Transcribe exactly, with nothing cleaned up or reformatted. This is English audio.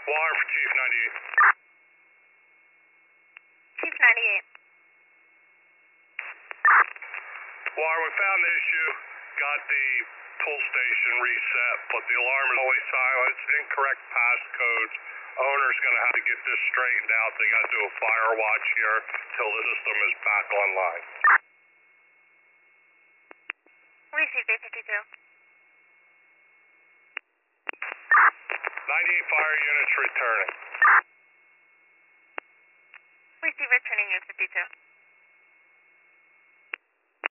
Alarm for Chief ninety-eight. Chief ninety-eight. Alarm, we found the issue. Got the pull station reset, but the alarm is always silent. It's incorrect passcodes. Owner's going to have to get this straightened out. They got to do a fire watch here till the system is back online. Received eight fifty-two. ninety-eight fire units returning. Receive returning eight fifty-two.